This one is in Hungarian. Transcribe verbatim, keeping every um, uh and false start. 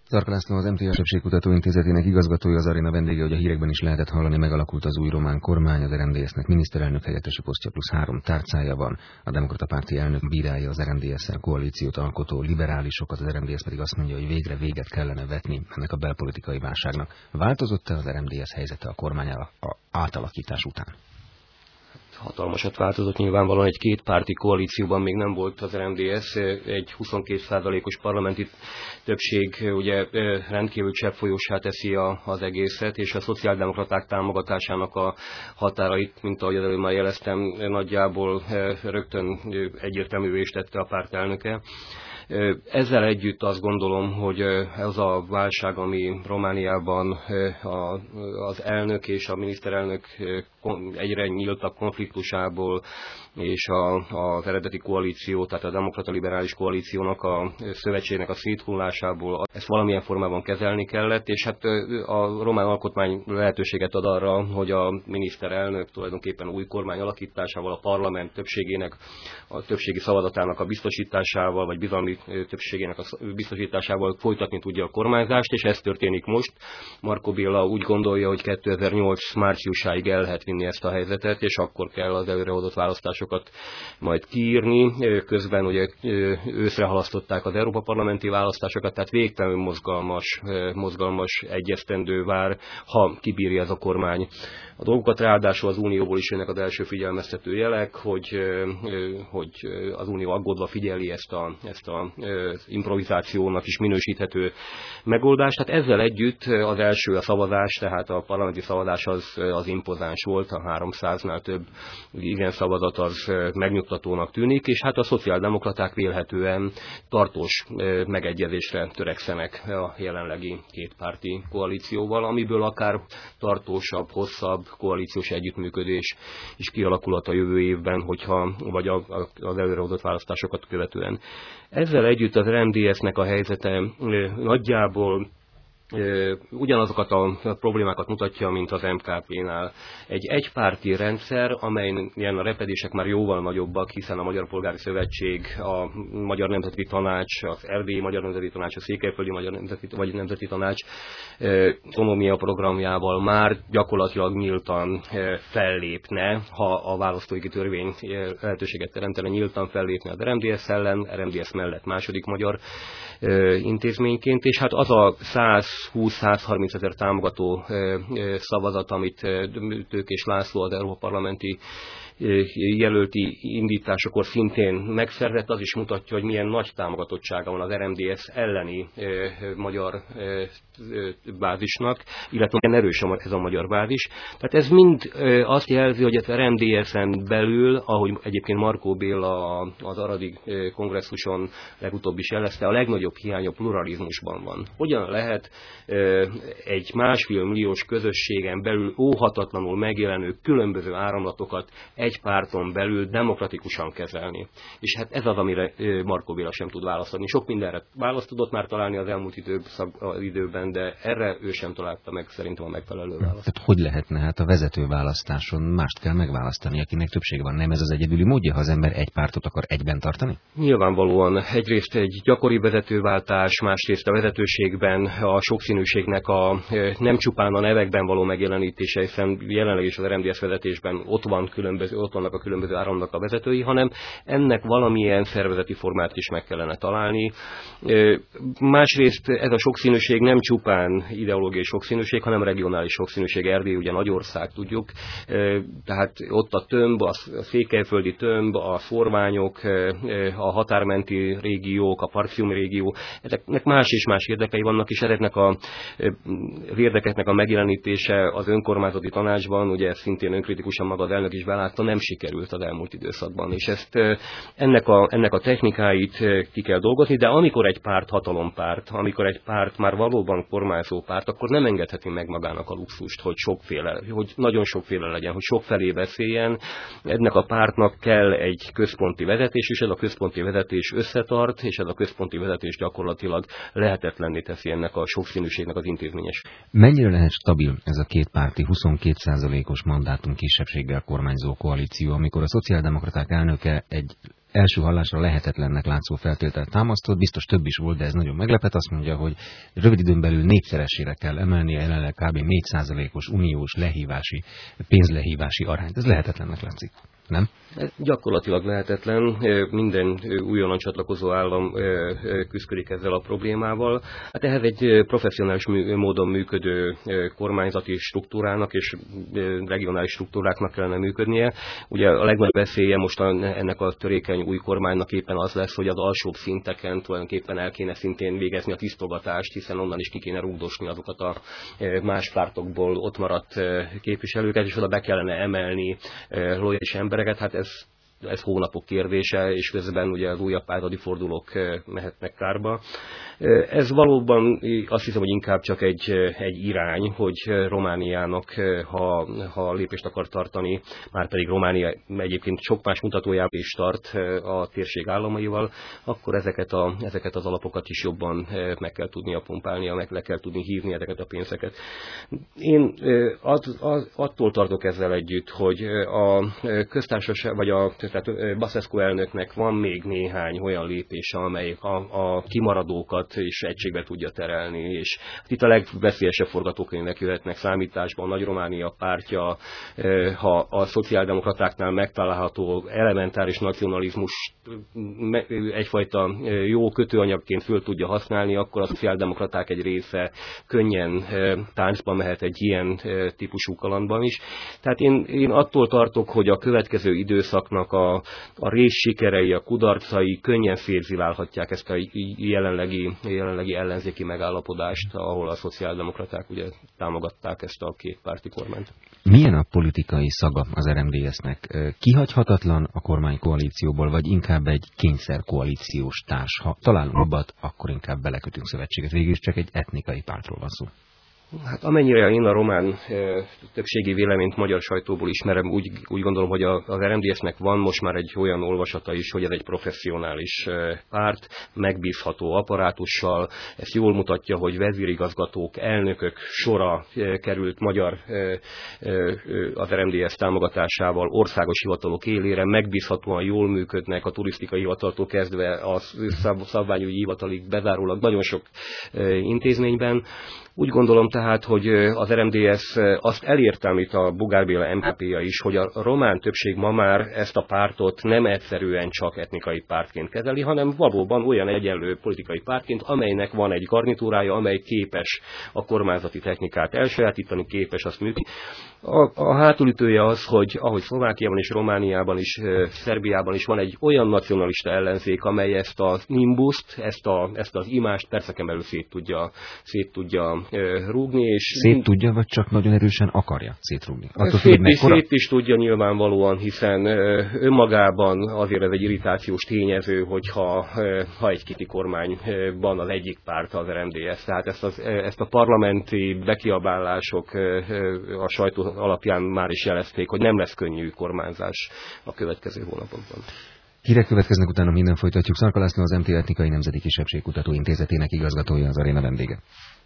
Zarka László, az em té Többség Kutatóintézetének igazgatója, az aréna vendége, hogy a hírekben is lehetett hallani, megalakult az új román kormány, az er em dé es-nek miniszterelnök helyettesi posztja plusz három tárcája van. A Demokrata Párti elnök bírálja az er em dé es-szel koalíciót alkotó liberálisokat, az er em dé es pedig azt mondja, hogy végre véget kellene vetni ennek a belpolitikai válságnak. Változott-e az er em dé es helyzete a kormány átalakítás után? Hatalmasat változott, nyilvánvalóan egy kétpárti koalícióban még nem volt az er em dé es, egy huszonkét százalékos parlamenti többség ugye rendkívül cseppfolyósá teszi a, az egészet, és a szociáldemokraták támogatásának a határait, mint ahogy előbb már jeleztem, nagyjából rögtön egyértelművé is tette a párt elnöke. Ezzel együtt azt gondolom, hogy ez a válság, ami Romániában az elnök és a miniszterelnök egyre nyíltabb konfliktusából és a, az eredeti koalíció, tehát a demokrata liberális koalíciónak a szövetségnek a széthullásából ezt valamilyen formában kezelni kellett, és hát a román alkotmány lehetőséget ad arra, hogy a miniszterelnök tulajdonképpen új kormány alakításával, a parlament többségének, a többségi szavazatának a biztosításával, vagy bizalmi többségének a biztosításával folytatni tudja a kormányzást, és ez történik most. Marco Béla úgy gondolja, hogy kétezer-nyolc márciusáig el lehet vinni ezt a helyzetet, és akkor kell az előrehozott választásokat majd kiírni. Közben ugye őszre halasztották az Európa parlamenti választásokat, tehát végtelenül mozgalmas, mozgalmas egyesztendő vár, ha kibírja ez a kormány a dolgokat. Ráadásul az Unióból is jönnek az első figyelmeztető jelek, hogy, hogy az Unió aggódva figyeli ezt a, ezt a improvizációnak is minősíthető megoldást. Tehát ezzel együtt az első a szavazás, tehát a parlamenti szavazás az, az impozáns volt, a háromszáznál több igen szavazat az megnyugtatónak tűnik, és hát a szociáldemokraták vélhetően tartós megegyezésre törekszenek a jelenlegi kétpárti koalícióval, amiből akár tartósabb, hosszabb koalíciós együttműködés is kialakulhat a jövő évben, hogyha, vagy a, a, az előrehozott választásokat követően. Ezzel együtt az er em dé es-nek a helyzete nagyjából ugyanazokat a problémákat mutatja, mint az em ká pé-nál. Egy egypárti rendszer, amelyen a repedések már jóval nagyobbak, hiszen a Magyar Polgári Szövetség, a Magyar Nemzeti Tanács, az Erdélyi Magyar Nemzeti Tanács, a Székelyföldi Magyar Nemzeti, vagy Nemzeti Tanács autonómia programjával már gyakorlatilag nyíltan fellépne, ha a választójogi törvény lehetőséget teremtene, nyíltan fellépne az er em dé es ellen, er em dé es mellett második magyar intézményként, és hát az a százhúsz-százharminc ezer támogató szavazat, amit Tőkés László, az Európa Parlamenti jelölti indításakor szintén megszerzett, az is mutatja, hogy milyen nagy támogatottsága van az er em dé es elleni magyar bázisnak, illetve milyen erős ez a magyar bázis. Tehát ez mind azt jelzi, hogy az er em dé es-en belül, ahogy egyébként Marco Béla az aradi kongresszuson legutóbb is jelezte, a legnagyobb hiány a pluralizmusban van. Hogyan lehet egy másfél milliós közösségen belül óhatatlanul megjelenő különböző áramlatokat egy párton belül demokratikusan kezelni. És hát ez az, amire Marco Béla sem tud választani. Sok mindenre választ tudott már találni az elmúlt időben, de erre ő sem találta meg szerintem a megfelelő választ. Tehát hogy lehetne? Hát a vezetőválasztáson mást kell megválasztani, akinek többsége van. Nem ez az egyedüli módja, ha az ember egy pártot akar egyben tartani? Nyilvánvalóan egyrészt egy gyakori vezetőváltás, másrészt a vezetőségben a sokszínűségnek a nem csupán a nevekben való megjelenítése, hiszen jelenleg is az er em dé es vezetésben ott van különböző ott vannak a különböző áramnak a vezetői, hanem ennek valamilyen szervezeti formát is meg kellene találni. Másrészt ez a sokszínűség nem csupán ideológiai sokszínűség, hanem regionális sokszínűség. Erdély ugye nagy ország, tudjuk, tehát ott a tömb, a székelyföldi tömb, a szorványok, a határmenti régiók, a parciumi régió, ezeknek más és más érdekei vannak, és ezeknek a, az érdekeknek a megjelenítése az önkormányzati tanácsban, ugye szintén önkritikusan maga az elnök is belátta, nem sikerült az elmúlt időszakban, és ezt ennek a, ennek a technikáit ki kell dolgozni, de amikor egy párt hatalompárt, amikor egy párt már valóban kormányzó párt, akkor nem engedheti meg magának a luxust, hogy sokféle, hogy nagyon sokféle legyen, hogy sokfelé beszéljen. Ennek a pártnak kell egy központi vezetés, és ez a központi vezetés összetart, és ez a központi vezetés gyakorlatilag lehetetlenné teszi ennek a sokszínűségnek az intézményes. Mennyire lehet stabil ez a kétpárti huszonkét százalékos mandátum kisebbséggel kormányzó koalíció, amikor a szociáldemokraták elnöke egy első hallásra lehetetlennek látszó feltételt támasztott, biztos több is volt, de ez nagyon meglepett, azt mondja, hogy rövid időn belül négyszeresére kell emelni a jelenleg kb. négy százalékos uniós lehívási, pénzlehívási arányt. Ez lehetetlennek látszik, nem? Ez gyakorlatilag lehetetlen. Minden újonnan csatlakozó állam küszködik ezzel a problémával. Hát ehhez egy professzionális módon működő kormányzati struktúrának és regionális struktúráknak kellene működnie. Ugye a legnagyobb veszélye most ennek a törékeny új kormánynak éppen az lesz, hogy az alsóbb szinteken tulajdonképpen el kéne szintén végezni a tisztogatást, hiszen onnan is ki kéne rúgdosni azokat a más pártokból ott maradt képviselőket, és oda be kellene emelni lojális embereket. Hát ez, ez hónapok kérdése, és közben ugye az újabb pártadi fordulók mehetnek kárba. Ez valóban azt hiszem, hogy inkább csak egy, egy irány, hogy Romániának, ha, ha lépést akar tartani, már pedig Románia egyébként sok más mutatójában is tart a térség államaival, akkor ezeket, a, ezeket az alapokat is jobban meg kell tudnia pumpálnia, meg le kell tudni hívni ezeket a pénzeket. Én az, az, attól tartok ezzel együtt, hogy a köztársaság, vagy a tehát Basescu elnöknek van még néhány olyan lépése, amely a, a kimaradókat és egységbe tudja terelni, és itt a legveszélyesebb forgatókönyvek jöhetnek számításban. A Nagy Románia pártja, ha a szociáldemokratáknál megtalálható elementáris nacionalizmus egyfajta jó kötőanyagként föl tudja használni, akkor a szociáldemokraták egy része könnyen táncba mehet egy ilyen típusú kalandban is. Tehát én, én attól tartok, hogy a következő időszaknak a, a rés sikerei, a kudarcai könnyen férzilálhatják ezt a jelenlegi jelenlegi ellenzéki megállapodást, ahol a szociáldemokraták ugye támogatták ezt a két párti kormányt. Milyen a politikai szaga az er em dé es-nek? Kihagyhatatlan a kormánykoalícióból, vagy inkább egy kényszerkoalíciós társ? Ha találunk jobbat, akkor inkább belekötünk szövetséget. Végül is csak egy etnikai pártról van szó. Hát amennyire én a román e, többségi véleményt magyar sajtóból ismerem, úgy, úgy gondolom, hogy a, az er em dé es-nek van most már egy olyan olvasata is, hogy ez egy professzionális e, párt, megbízható apparátussal. Ez jól mutatja, hogy vezérigazgatók, elnökök sora e, került magyar e, e, az er em dé es támogatásával országos hivatalok élére, megbízhatóan jól működnek a turisztikai hivataltól kezdve a szabványügyi hivatalig bezárólag nagyon sok e, intézményben. Úgy gondolom tehát, hogy az er em dé es azt elérte, amit a Bugár Béla em ká pé-ja is, hogy a román többség ma már ezt a pártot nem egyszerűen csak etnikai pártként kezeli, hanem valóban olyan egyenlő politikai pártként, amelynek van egy garnitúrája, amely képes a kormányzati technikát elsajátítani, képes azt működni. A, a hátulütője az, hogy ahogy Szlovákiában és Romániában is, Szerbiában is van egy olyan nacionalista ellenzék, amely ezt a nimbuszt, ezt, a, ezt az imást perceken belül szét tudja, szét tudja rúgni. És szét tudja, vagy csak nagyon erősen akarja szétrúgni? Szét is, szét is tudja nyilvánvalóan, hiszen önmagában azért ez egy irritációs tényező, hogyha ha egy kiti kormányban az egyik párt az er em dé es. Tehát ezt, az, ezt a parlamenti bekiabálások a sajtó alapján már is jelezték, hogy nem lesz könnyű kormányzás a következő hónapokban. Hírek következnek, utána minden folytatjuk. Szarka László, az em té Etnikai Nemzeti Kisebbségkutató Intézetének igazgatója, az aréna vendége.